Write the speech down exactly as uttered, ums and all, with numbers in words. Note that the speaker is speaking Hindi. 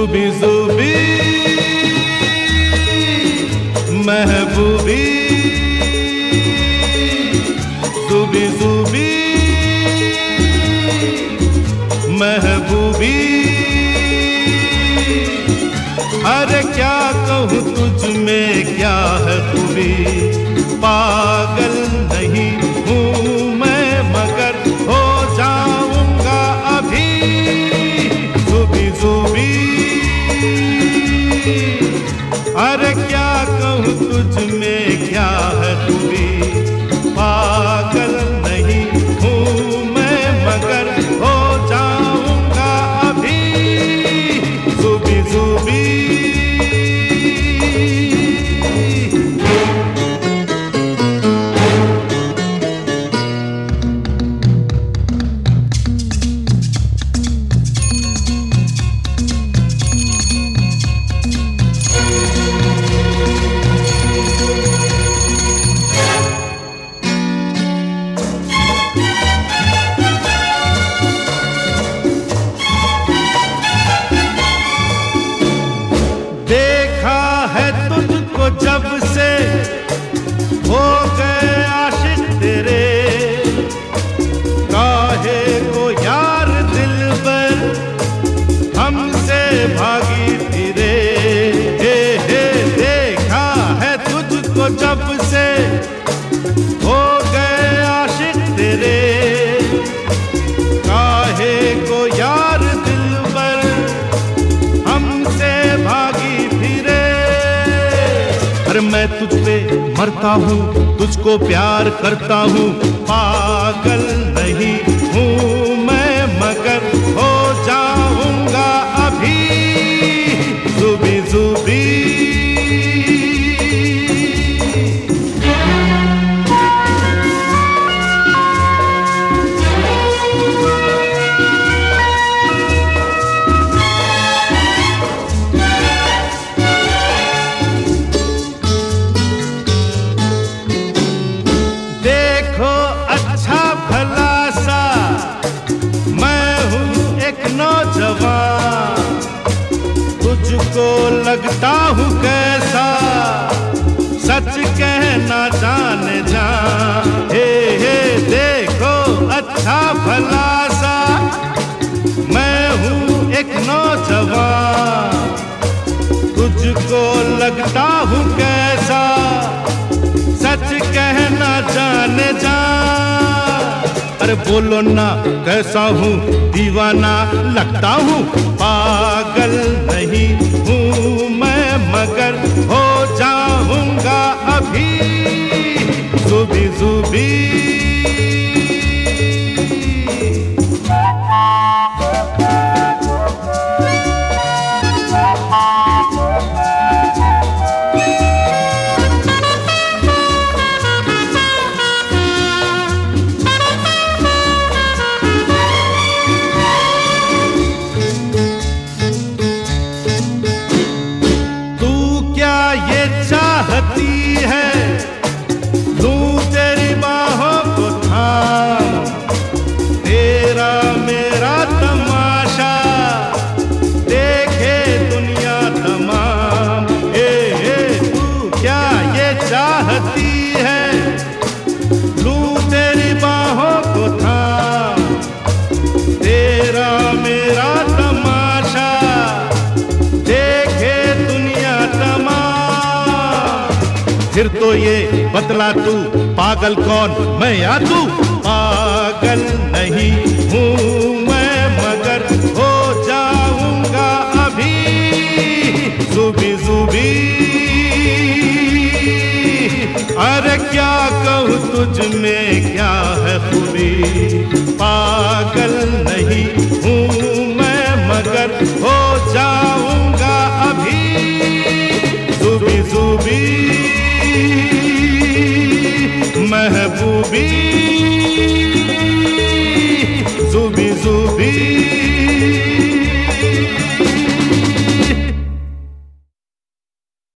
जुबी जुबी महबूबी, जुबी जुबी महबूबी। अरे क्या कहूँ तुझ में क्या है खूबी, पागल नहीं हूँ मैं मगर हो जाऊंगा अभी जुबी जुबी। अरे क्या कहूँ तुझ में क्या है खूबी, पागल नहीं हूँ मैं मगर हो जाऊंगा अभी जुबी जुबी। देखा है तुझको जब से हो गए आशिक तेरे, काहे को यार दिलबर हमसे भागी फिरे। हे हे देखा है तुझको जब से हो गए आशिक तेरे, काहे को यार दिलबर हमसे भागी। मैं तुझ पे मरता हूँ, तुझको प्यार करता हूँ, पागल नहीं हूँ मैं मगर हो जाऊंगा अभी जुबी जुबी। अच्छा भला सा मैं हूँ एक नौजवान, तुझको लगता हूँ कैसा सच कहना जाने जा। हे हे देखो अच्छा भला सा मैं हूँ एक नौजवान, तुझको लगता हूँ कैसा सच कहना जाने जा। अरे बोलो ना कैसा हूँ दीवाना लगता हूँ, पागल नहीं हूँ मैं मगर हो जाऊंगा अभी जुबी जुबी। चाहती है लूं तेरी बाहों को थाम, तेरा मेरा तमाशा देखे दुनिया तमाम। ए ए तू क्या ये चाहती है लूं तेरी बाहों को थाम, तेरा मेरा तमाशा देखे दुनिया तमाम। फिर तो ये बतला तू पागल कौन मैं या तू, पागल नहीं हूँ मैं मगर हो जाऊंगा अभी जुबी जुबी। अरे क्या कहूँ तुझ में क्या है खूबी, पागल नहीं हूँ मैं मगर हो जाऊंगा अभी जुबी जुबी महबूबी जुबी जुबी।